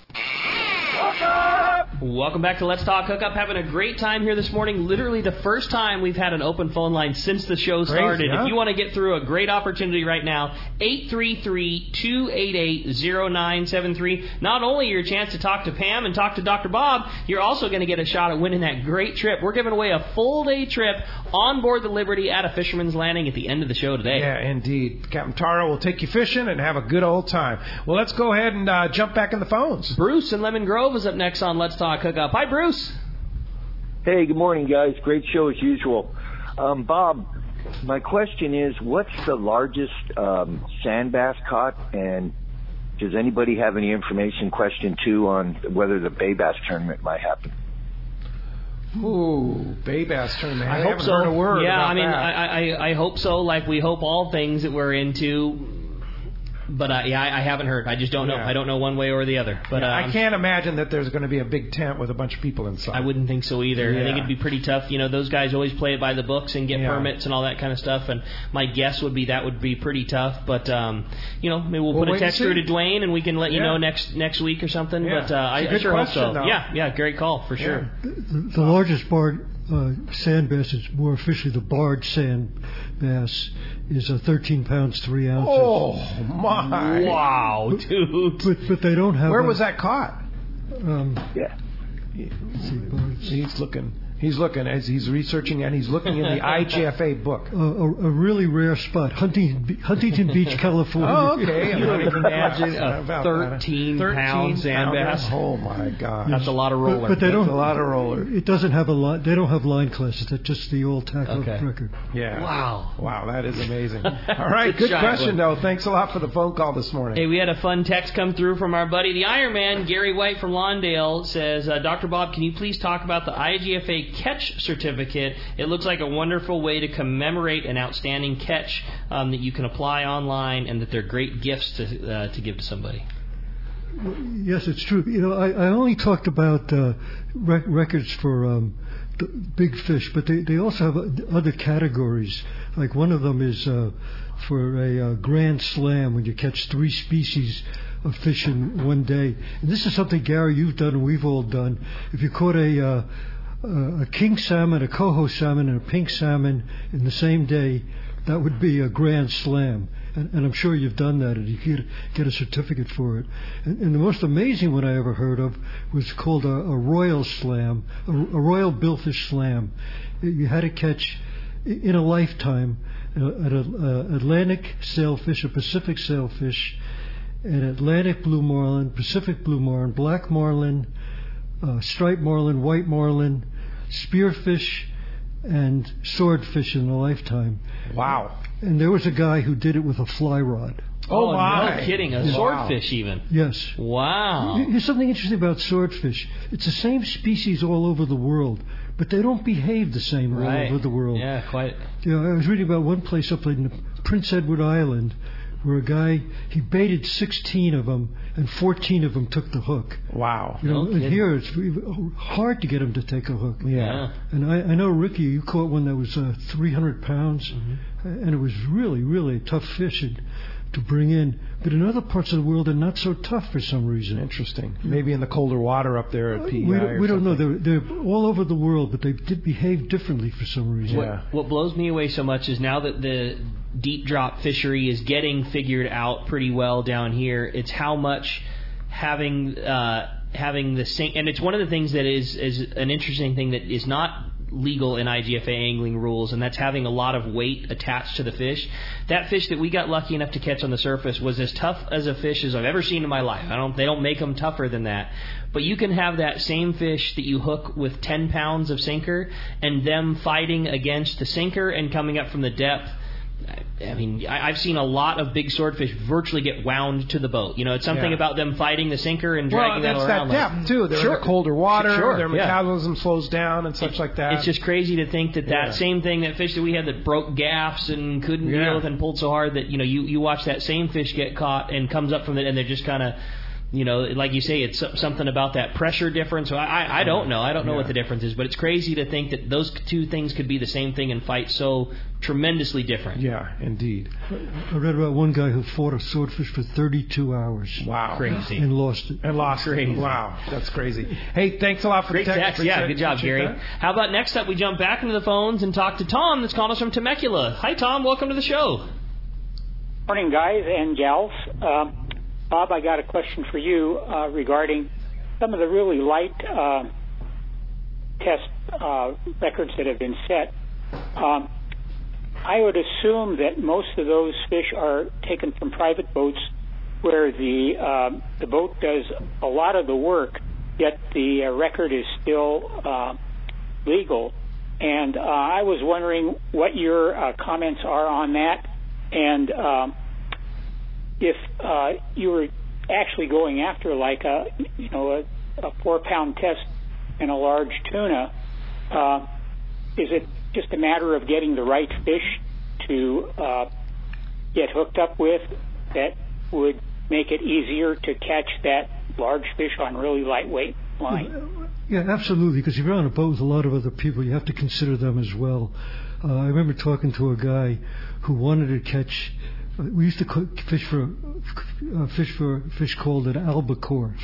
Welcome back to Let's Talk Hookup. Having a great time here this morning. Literally the first time we've had an open phone line since the show started. Crazy, huh? If you want to get through a great opportunity right now, 833-288-0973. Not only your chance to talk to Pam and talk to Dr. Bob, you're also going to get a shot at winning that great trip. We're giving away a full-day trip on board the Liberty at a Fisherman's Landing at the end of the show today. Yeah, indeed. Captain Taro will take you fishing and have a good old time. Well, let's go ahead and jump back in the phones. Bruce in Lemon Grove is up next on Let's Talk Hookup. Hi, Bruce. Hey, good morning, guys. Great show as usual. Bob, my question is, what's the largest sand bass caught? And does anybody have any information, question 2, on whether the Bay Bass tournament might happen? Ooh, bay bass tournament. I hope so. Heard a word yeah, about I mean, that. I hope so. Like we hope all things that we're into. But I haven't heard. I just don't know. Yeah. I don't know one way or the other. But I can't imagine that there's going to be a big tent with a bunch of people inside. I wouldn't think so either. Yeah. I think it'd be pretty tough. You know, those guys always play it by the books and get permits and all that kind of stuff. And my guess would be that would be pretty tough. But you know, maybe we'll put a text through to Dwayne and we can let you know next week or something. Yeah. But I sure hope so. Though. Yeah, great call for sure. The largest barred sand bass, is more officially the barred sand bass, is 13 pounds 3 ounces. Oh my! Wow, dude! But they don't have. Where was that caught? Yeah. He's looking. He's looking as he's researching, and he's looking in the IGFA book. A really rare spot, Huntington Beach, California. Oh, okay. You can imagine a 13-pound sand bass. Oh my God, that's a lot of roller. But they don't. That's a lot of roller. It doesn't have a line. They don't have line classes. That's just the old tackle record. Yeah. Wow, that is amazing. All right, good question though. Thanks a lot for the phone call this morning. Hey, we had a fun text come through from our buddy the Ironman, Gary White from Lawndale. Says, Dr. Bob, can you please talk about the IGFA catch certificate? It looks like a wonderful way to commemorate an outstanding catch that you can apply online, and that they're great gifts to give to somebody. Yes, it's true. You know, I only talked about records for the big fish, but they also have other categories. Like one of them is for a grand slam, when you catch 3 species of fish in one day. And this is something, Gary, you've done and we've all done. If you caught a king salmon, a coho salmon, and a pink salmon in the same day, that would be a grand slam. And I'm sure you've done that, and you could get a certificate for it. And the most amazing one I ever heard of was called a royal slam, a royal billfish slam. You had to catch in a lifetime an Atlantic sailfish, a Pacific sailfish, an Atlantic blue marlin, Pacific blue marlin, black marlin, striped marlin, white marlin, spearfish, and swordfish in a lifetime. Wow. And there was a guy who did it with a fly rod. Oh my. No kidding. A swordfish even. Yes. Wow. Here's something interesting about swordfish. It's the same species all over the world, but they don't behave the same all over the world. Yeah, quite. You know, I was reading about one place up in Prince Edward Island where a guy, he baited 16 of them, and 14 of them took the hook. Wow. You know, and here it's hard to get them to take a hook. Yeah. And I know, Ricky, you caught one that was 300 pounds, and it was really, really a tough fish to bring in. But in other parts of the world, they're not so tough for some reason. Interesting. Maybe in the colder water up there at PEI we don't know. They're all over the world, but they did behave differently for some reason. What blows me away so much is now that the deep drop fishery is getting figured out pretty well down here, it's how much having the same, and it's one of the things that is an interesting thing that is not legal in IGFA angling rules, and that's having a lot of weight attached to the fish. That fish that we got lucky enough to catch on the surface was as tough as a fish as I've ever seen in my life. They don't make them tougher than that. But you can have that same fish that you hook with 10 pounds of sinker, and them fighting against the sinker and coming up from the depth. I mean, I've seen a lot of big swordfish virtually get wound to the boat. You know, it's something about them fighting the sinker and dragging that around. Well, that's that depth, too. They're in the colder water. Their metabolism slows down and such like that. It's just crazy to think that same thing, that fish that we had that broke gaffs and couldn't deal with and pulled so hard that, you know, you watch that same fish get caught and comes up from it, and they're just kind of, you know, like you say, it's something about that pressure difference. So I don't know. I don't know what the difference is, but it's crazy to think that those two things could be the same thing and fight so tremendously different. Yeah, indeed. I read about one guy who fought a swordfish for 32 hours. Wow. Crazy. And lost it. Crazy. Wow, that's crazy. Hey, thanks a lot for the text. Yeah, good job, Gary. That. How about next up we jump back into the phones and talk to Tom that's called us from Temecula. Hi, Tom. Welcome to the show. Morning, guys and gals. Bob, I got a question for you regarding some of the really light test records that have been set. I would assume that most of those fish are taken from private boats where the boat does a lot of the work, yet the record is still legal. And I was wondering what your comments are on that, and if you were actually going after like a 4-pound test in a large tuna, is it just a matter of getting the right fish to get hooked up with that would make it easier to catch that large fish on really lightweight line? Yeah, absolutely, because if you're on a boat with a lot of other people, you have to consider them as well. I remember talking to a guy who wanted to catch. We used to fish for a fish called an albacore,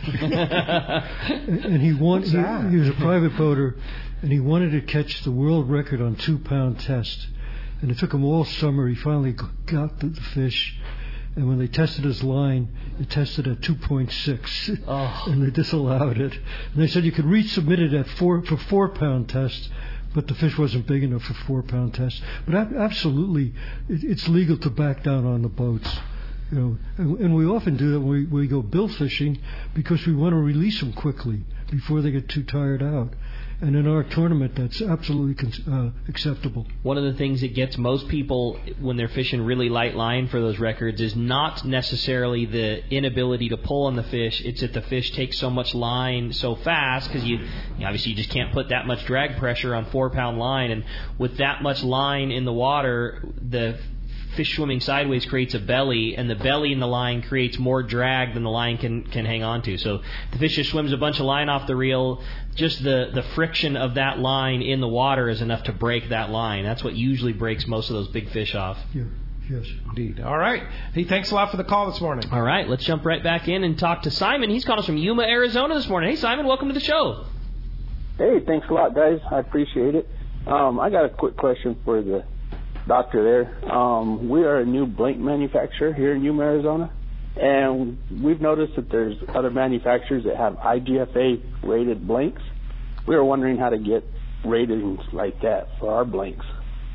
and he was a private boater, and he wanted to catch the world record on 2-pound test. And it took him all summer. He finally got the fish, and when they tested his line, it tested at 2.6, and they disallowed it. And they said you could resubmit it for 4-pound test, but the fish wasn't big enough for 4-pound test. But absolutely, it's legal to back down on the boats. And we often do that when we go bill fishing because we want to release them quickly before they get too tired out. And in our tournament, that's absolutely acceptable. One of the things that gets most people when they're fishing really light line for those records is not necessarily the inability to pull on the fish. It's that the fish takes so much line so fast because obviously you just can't put that much drag pressure on 4-pound line. And with that much line in the water, the fish swimming sideways creates a belly, and the belly in the line creates more drag than the line can hang on to. So the fish just swims a bunch of line off the reel. Just the friction of that line in the water is enough to break that line. That's what usually breaks most of those big fish off. Yeah. Yes, indeed. All right. Hey, thanks a lot for the call this morning. All right, let's jump right back in and talk to Simon. He's calling us from Yuma, Arizona this morning. Hey, Simon, welcome to the show. Hey, thanks a lot, guys. I appreciate it. I got a quick question for the doctor there. We are a new blank manufacturer here in Yuma, Arizona, and we've noticed that there's other manufacturers that have IGFA rated blanks. We were wondering how to get ratings like that for our blanks.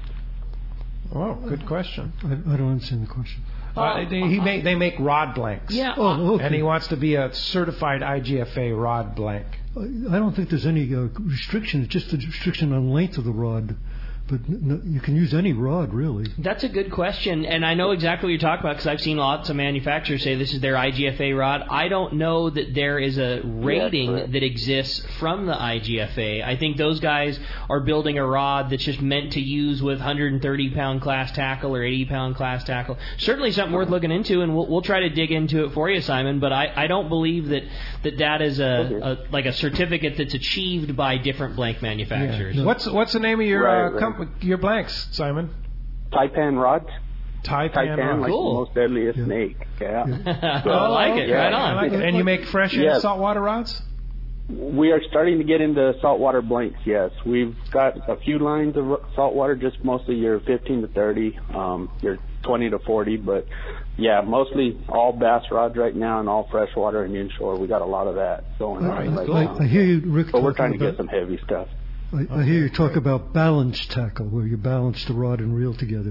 Oh, good question. I don't understand the question. They make rod blanks. Yeah. Oh, okay. And he wants to be a certified IGFA rod blank. I don't think there's any restriction. It's just a restriction on length of the rod. But you can use any rod, really. That's a good question, and I know exactly what you're talking about because I've seen lots of manufacturers say this is their IGFA rod. I don't know that there is a rating that exists from the IGFA. I think those guys are building a rod that's just meant to use with 130-pound class tackle or 80-pound class tackle. Certainly something worth looking into, and we'll try to dig into it for you, Simon, but I don't believe that is like a certificate that's achieved by different blank manufacturers. Yeah. What's the name of your company? Your blanks, Simon. Taipan rods. Taipan rods. Like cool. The most deadliest snake. Yeah. So, I like it. Right on. Like it. And you make fresh and saltwater rods? We are starting to get into saltwater blanks, yes. We've got a few lines of saltwater, just mostly your 15 to 30, your 20 to 40, but yeah, mostly all bass rods right now and all freshwater and inshore. We got a lot of that going on right now. I hear you, Rick. But we're trying to get some heavy stuff. I hear you talk about balance tackle, where you balance the rod and reel together.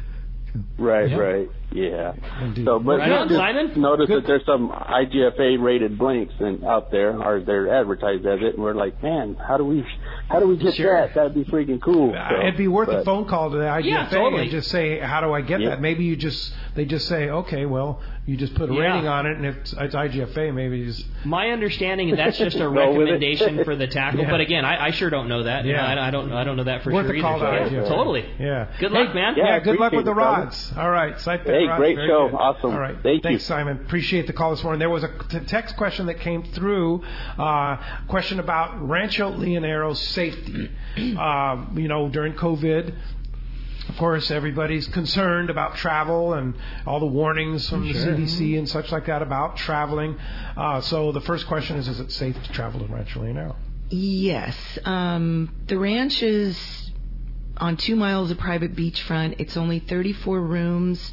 Right, yeah. Indeed. So, but right on, Simon. Notice that there's some IGFA rated blanks out there, or they're advertised as it, and we're like, man, how do we get that? That'd be freaking cool. So, it'd be worth a phone call to the IGFA and just say, how do I get that? Maybe they just say, okay, well, you just put a rating on it, and if it's IGFA, maybe you just... My understanding is that's just a recommendation for the tackle, but again, I sure don't know that. Yeah. I don't know that for worth sure a call either. to IGFA. Totally. Yeah. Good luck, man. Yeah, good luck with the rods. All right. Hey, great show. Good. Awesome. All right. Thanks, you. Simon. Appreciate the call this morning. There was a text question that came through, question about Rancho Leonero's safety. During COVID, of course, everybody's concerned about travel and all the warnings from the CDC and such like that about traveling. So the first question is it safe to travel in Rancho Leonero? Yes. The ranch is on 2 miles of private beachfront. It's only 34 rooms.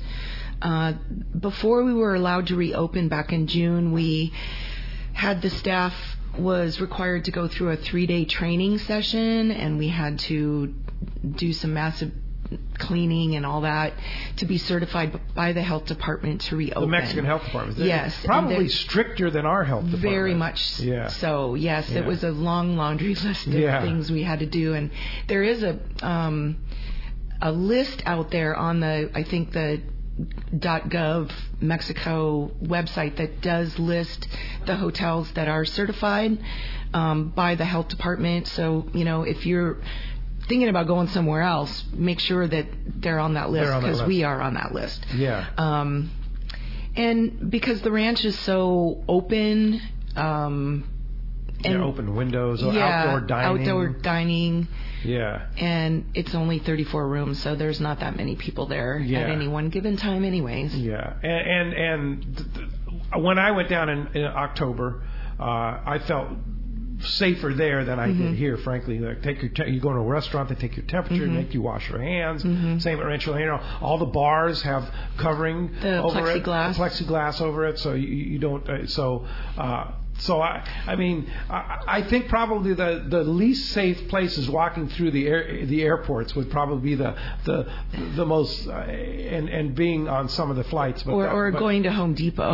Before we were allowed to reopen back in June, we had the staff was required to go through a 3-day training session, and we had to do some massive cleaning and all that to be certified by the health department to reopen. The Mexican health department. Yes. Probably stricter than our health department. Very much so, yes. Yeah. It was a long laundry list of things we had to do. And there is a list out there on the .gov Mexico website that does list the hotels that are certified by the health department. So, if you're thinking about going somewhere else, make sure that they're on that list, because we are on that list. Yeah. And because the ranch is so open, and open windows, outdoor dining. Yeah. And it's only 34 rooms, so there's not that many people there at any one given time anyways. Yeah. And when I went down in October, I felt safer there than I did here, frankly. Like you go to a restaurant, they take your temperature, make you wash your hands. Same at Rancho Leonero. All the bars have covering over plexiglass over it, so you don't. So I think probably the least safe places walking through the airports would probably be the most and being on some of the flights, or going to Home Depot,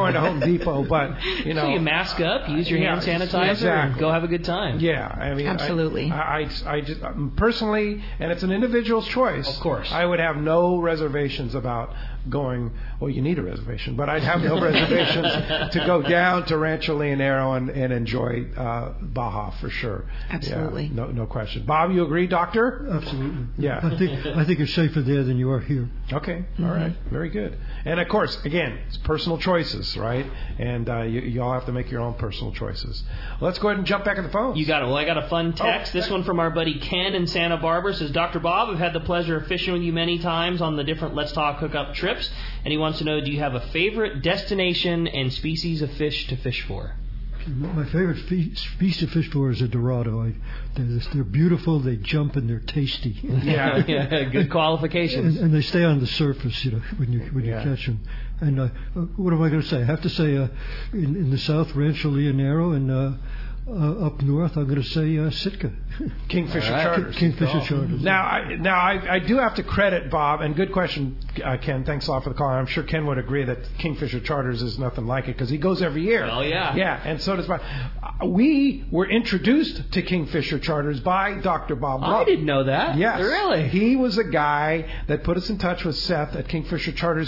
but so you mask up, use your hand sanitizer, and go have a good time. Yeah, absolutely. I just personally, and it's an individual's choice. Of course, I would have no reservations about going. Well, you need a reservation, but I'd have no reservations to go down to Rancho Leonero and enjoy Baja for sure. Absolutely. Yeah, no question. Bob, you agree, Doctor? Absolutely. Yeah. I think you're safer there than you are here. Okay. All right. Very good. And of course, again, it's personal choices, right? And you all have to make your own personal choices. Let's go ahead and jump back in the phones. You got it. Well, I got a fun text. This one from our buddy Ken in Santa Barbara says, Dr. Bob, I've had the pleasure of fishing with you many times on the different Let's Talk Hookup trips. And he wants to know, do you have a favorite destination and species of fish to fish for? My favorite species to fish for is a Dorado. They're beautiful, they jump, and they're tasty. Yeah, good qualifications. And they stay on the surface, when you catch them. And what am I going to say? I have to say, in the south, Rancho Leonero, and up north, I'm going to say Sitka. Kingfisher Charters. Kingfisher Charters. Now, I do have to credit Bob, and good question, Ken. Thanks a lot for the call. I'm sure Ken would agree that Kingfisher Charters is nothing like it because he goes every year. Oh, yeah. Yeah, and so does Bob. We were introduced to Kingfisher Charters by Dr. Bob Blum. I didn't know that. Yes. Really? He was a guy that put us in touch with Seth at Kingfisher Charters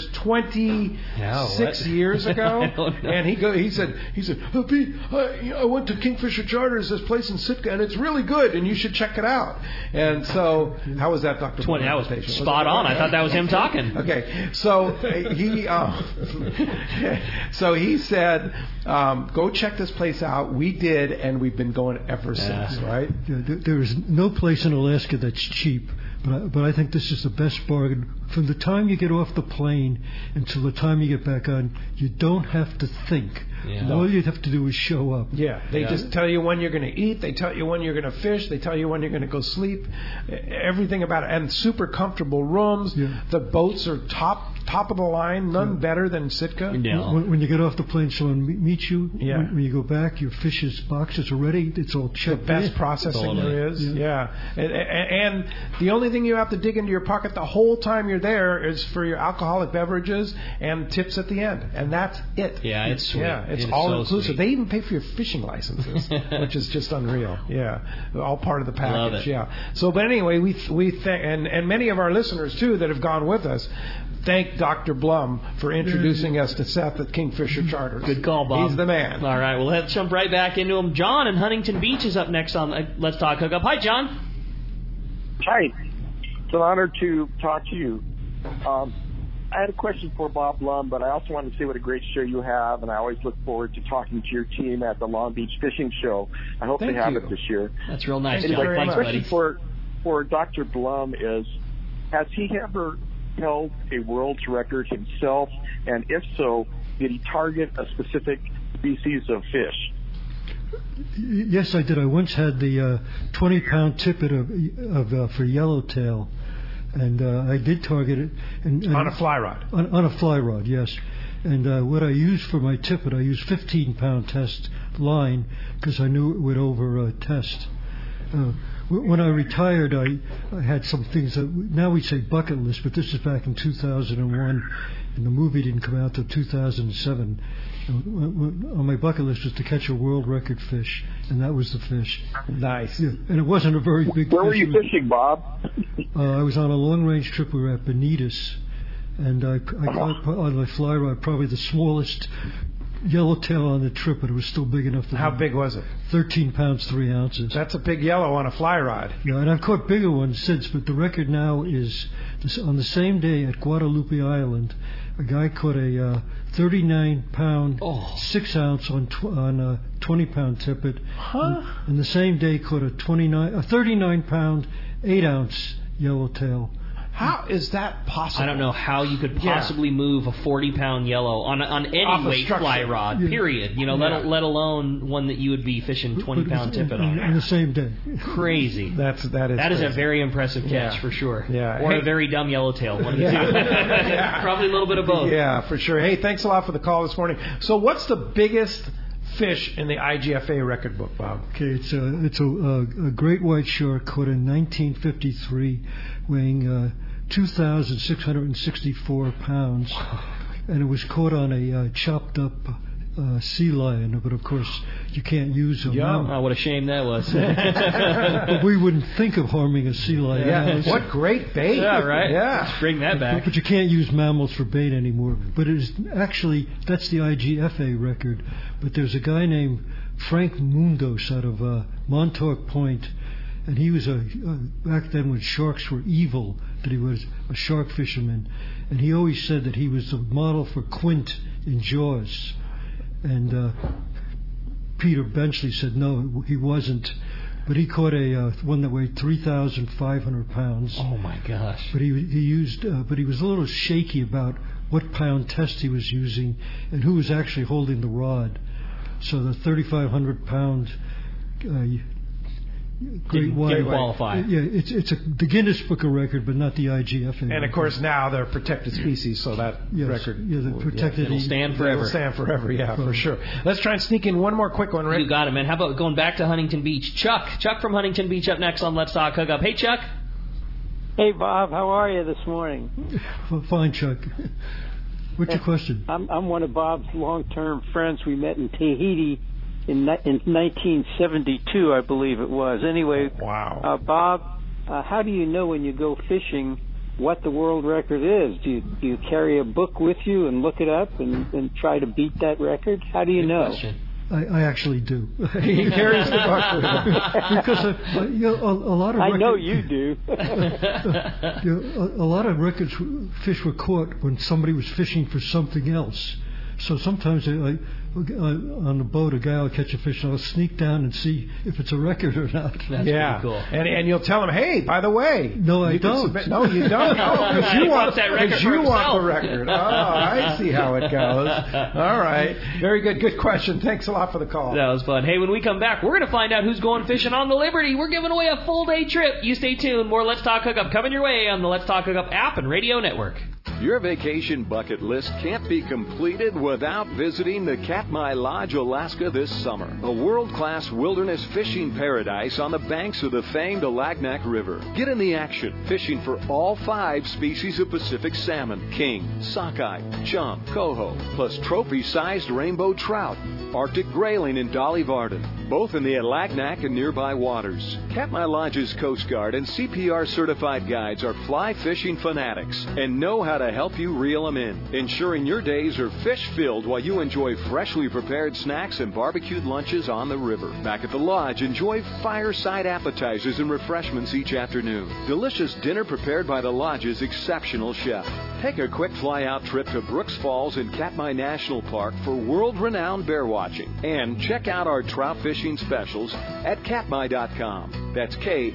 26 years ago. And he said, Pete, I went to Kingfisher Charters, this place in Sitka, and it's really good, and you should check it out. And so, how was that, Dr. 20? That was spot on. I thought that was him talking. Okay, so he said, go check this place out. We did, and we've been going ever since, right? Yeah, there is no place in Alaska that's cheap. But I think this is the best bargain. From the time you get off the plane until the time you get back on, you don't have to think. Yeah. All you have to do is show up. Yeah, they just tell you when you're going to eat. They tell you when you're going to fish. They tell you when you're going to go sleep. Everything about it. And super comfortable rooms. Yeah. The boats are top of the line. None better than Sitka. Yeah. When you get off the plane, someone meets you. Yeah. When you go back, your fish's boxes are ready. It's all checked. The best processing there is. Yeah. And the only thing you have to dig into your pocket the whole time you're there is for your alcoholic beverages and tips at the end. And that's it. Yeah, it's sweet. Yeah, it's all inclusive. They even pay for your fishing licenses, which is just unreal. Yeah, all part of the package. Love it. Yeah. So, but anyway, we thank and many of our listeners too that have gone with us. Thank Dr. Blum for introducing us to Seth at Kingfisher Charters. Good call, Bob. He's the man. All right, well, let's jump right back into him. John in Huntington Beach is up next on Let's Talk Hookup. Hi, John. Hi. It's an honor to talk to you. I had a question for Bob Blum, but I also wanted to say what a great show you have, and I always look forward to talking to your team at the Long Beach Fishing Show. I hope they have it this year. That's real nice, John. Anyway, Thanks, my buddy. question for Dr. Blum is, has he ever held a world's record himself? And if so, did he target a specific species of fish? Yes, I did. I once had the 20-pound tippet for yellowtail, and I did target it. And on a fly rod? On a fly rod, yes. And what I used for my tippet, I used 15-pound test line because I knew it would over-test. When I retired, I had some things that now we say bucket list, but this is back in 2001, and the movie didn't come out till 2007. On my bucket list was to catch a world record fish, and that was the fish. Nice. Yeah, and it wasn't a very big. Where were you fishing, Bob? I was on a long-range trip. We were at Bonitas, and I caught on my fly rod probably the smallest yellowtail on the trip, but it was still big enough. How big was it? 13 pounds 3 ounces. That's a big yellow on a fly rod. Yeah, and I've caught bigger ones since, but the record now is on the same day at Guadalupe Island. A guy caught a 39-pound 6 ounce on a 20-pound tippet. Huh? And the same day caught a 39-pound 8 ounce yellowtail. How is that possible? I don't know how you could possibly move a 40-pound yellow on any weight fly rod, period. Let alone one that you would be fishing 20-pound tippet on. On the same day. Crazy. That is crazy. A very impressive catch for sure. Yeah. Or a very dumb yellowtail. One of the two. Probably a little bit of both. Yeah, for sure. Hey, thanks a lot for the call this morning. So what's the biggest fish in the IGFA record book, Bob? Okay, it's a great white shark caught in 1953, weighing 2,664 pounds, and it was caught on a chopped up sea lion, but of course you can't use them. Oh, what a shame that was. But we wouldn't think of harming a sea lion. Yeah. What great bait. Yeah, right? Yeah. Let's bring that back. But you can't use mammals for bait anymore. But it is actually, that's the IGFA record. But there's a guy named Frank Mundos out of Montauk Point, and he was back then when sharks were evil, that he was a shark fisherman, and he always said that he was the model for Quint in Jaws. And Peter Benchley said no, he wasn't, but he caught a one that weighed 3,500 pounds. Oh my gosh! But he used, but he was a little shaky about what pound test he was using and who was actually holding the rod. So the 3,500 pound great white didn't qualify. Yeah, it's the Guinness Book of Record, but not the IGFA. And of course now they're protected species, so that record the protected. It'll stand forever. It'll stand forever, for sure. Let's try and sneak in one more quick one, Rick. You got it, man. How about going back to Huntington Beach? Chuck from Huntington Beach up next on Let's Talk Hookup. Hey, Chuck. Hey, Bob. How are you this morning? Fine, Chuck. What's your question? I'm one of Bob's long-term friends. We met in Tahiti in 1972, I believe it was. Anyway, wow. Bob, how do you know when you go fishing what the world record is? Do you carry a book with you and look it up and try to beat that record? How do you know? Question. I actually do. He carries the book with him. Because a lot of I know you do. A lot of records fish were caught when somebody was fishing for something else. So sometimes on the boat, a guy will catch a fish, and I'll sneak down and see if it's a record or not. That's pretty cool. And you'll tell him, hey, by the way. No, I don't. No, you don't. Because you want that record. Because you want the record. Oh, I see how it goes. All right. Very good. Good question. Thanks a lot for the call. That was fun. Hey, when we come back, we're going to find out who's going fishing on the Liberty. We're giving away a full-day trip. You stay tuned. More Let's Talk Hookup coming your way on the Let's Talk Hookup app and radio network. Your vacation bucket list can't be completed without visiting the Katmai Lodge, Alaska this summer. A world-class wilderness fishing paradise on the banks of the famed Alagnak River. Get in the action, fishing for all 5 species of Pacific salmon, king, sockeye, chum, coho, plus trophy-sized rainbow trout, Arctic grayling and Dolly Varden, both in the Alagnak and nearby waters. Katmai Lodge's Coast Guard and CPR-certified guides are fly fishing fanatics and know how to help you reel them in, ensuring your days are fish-filled while you enjoy freshly prepared snacks and barbecued lunches on the river. Back at the lodge, enjoy fireside appetizers and refreshments each afternoon. Delicious dinner prepared by the lodge's exceptional chef. Take a quick fly-out trip to Brooks Falls in Katmai National Park for world-renowned bear watching. And check out our trout fishing specials at katmai.com. That's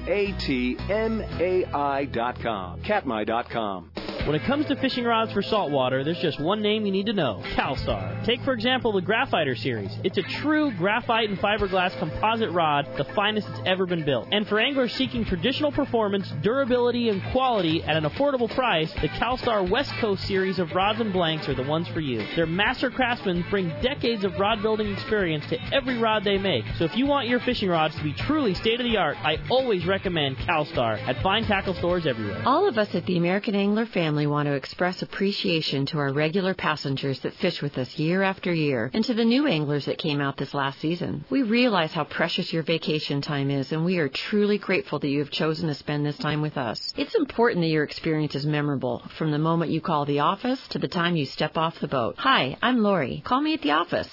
KATMAI.com. Katmai.com. When it comes to fishing rods for saltwater, there's just one name you need to know: CalStar. Take, for example, the Graphiter series. It's a true graphite and fiberglass composite rod, the finest it's ever been built. And for anglers seeking traditional performance, durability, and quality at an affordable price, the CalStar West Coast series of rods and blanks are the ones for you. Their master craftsmen bring decades of rod building experience to every rod they make. So if you want your fishing rods to be truly state-of-the-art, I always recommend CalStar at fine tackle stores everywhere. All of us at the American Angler family family want to express appreciation to our regular passengers that fish with us year after year and to the new anglers that came out this last season. We realize how precious your vacation time is, and we are truly grateful that you have chosen to spend this time with us. It's important that your experience is memorable, from the moment you call the office to the time you step off the boat. Hi, I'm Lori. Call me at the office,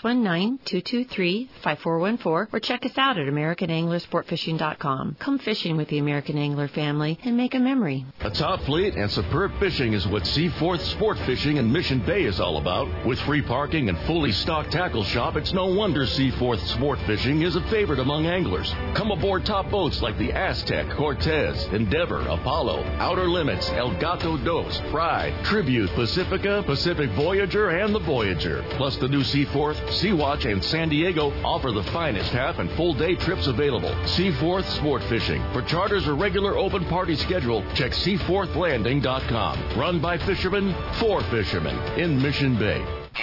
619-223-5414, or check us out at AmericanAnglerSportFishing.com. Come fishing with the American Angler family and make a memory. A top fleet and superb fishing is what Seaforth Sport Fishing in Mission Bay is all about. With free parking and fully stocked tackle shop, it's no wonder Seaforth Sport Fishing is a favorite among anglers. Come aboard top boats like the Aztec, Cortez, Endeavor, Apollo, Outer Limits, El Gato Dos, Pride, Tribute, Pacifica, Pacific Voyager, and the Voyager. Plus the new Seaforth, Sea-Watch, and San Diego offer the finest half and full day trips available. Seaforth Sport Fishing. For charters or regular open party schedule, check seaforthlanding.com. Run by fishermen, for fishermen in Mission Bay.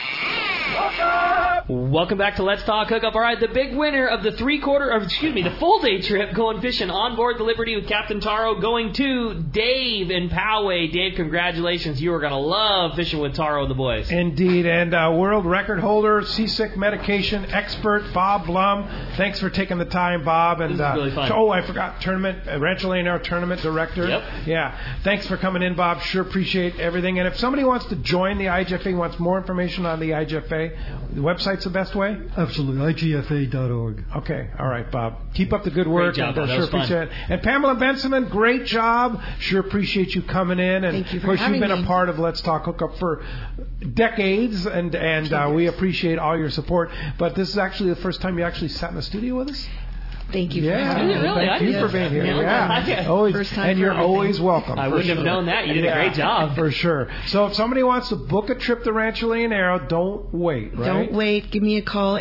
Welcome back to Let's Talk Hookup. All right, the big winner of the the full day trip going fishing on board the Liberty with Captain Taro going to Dave in Poway. Dave, congratulations. You are going to love fishing with Taro and the boys. Indeed. And world record holder, seasick medication expert, Bob Blum. Thanks for taking the time, Bob. And, this is really fun. I forgot, Rancho Leonero tournament director. Yep. Yeah. Thanks for coming in, Bob. Sure appreciate everything. And if somebody wants to join the IGFA, wants more information on the IGFA, the website's the best way? Absolutely. IGFA.org. Okay. All right, Bob. Keep up the good work. Great job, and, Bob. sure appreciate it. And Pamela Benson, great job. Sure appreciate you coming in. And thank you for of course, having you've been me. a part of Let's Talk Hookup for decades, and we appreciate all your support. But this is actually the first time you actually sat in the studio with us? Thank you for Yeah, having me. thank you for being here. Yeah, always, First time and for you're everything. always welcome. I wouldn't have known that. You did a great job. For sure. So if somebody wants to book a trip to Rancho Leonero, don't wait, right? Don't wait. Give me a call,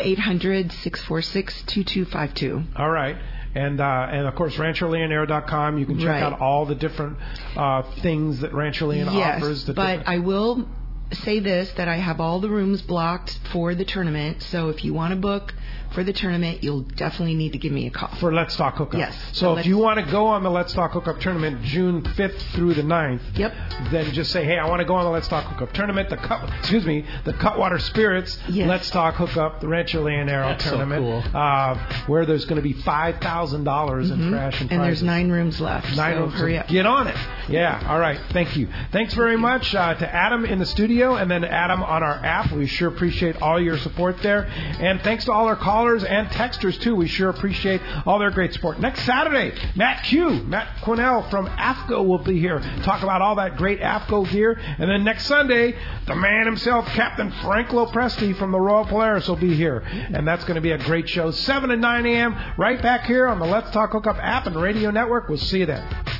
800-646-2252. All right. And of course, RanchoLeonero.com. You can check out all the different things that Rancho Leonero offers. But I will say this, that I have all the rooms blocked for the tournament. So if you want to book for the tournament, you'll definitely need to give me a call. For Let's Talk Hookup. Yes. So if you want to go on the Let's Talk Hookup tournament June 5th through the 9th, then just say, hey, I want to go on the Let's Talk Hookup tournament, the Cutwater Spirits Let's Talk Hookup, the Rancho Leonero tournament, so cool. where there's going to be $5,000 in trash and prizes. And there's 9 rooms left. So hurry up. Get on it. Yeah. All right. Thank you. Thanks very much to Adam in the studio and then Adam on our app. We sure appreciate all your support there. And thanks to all our callers and texters, too. We sure appreciate all their great support. Next Saturday, Matt Quinnell from AFCO will be here. Talk about all that great AFCO gear. And then next Sunday, the man himself, Captain Frank Lopresti from the Royal Polaris will be here. And that's going to be a great show. 7 and 9 a.m. right back here on the Let's Talk Hookup app and radio network. We'll see you then.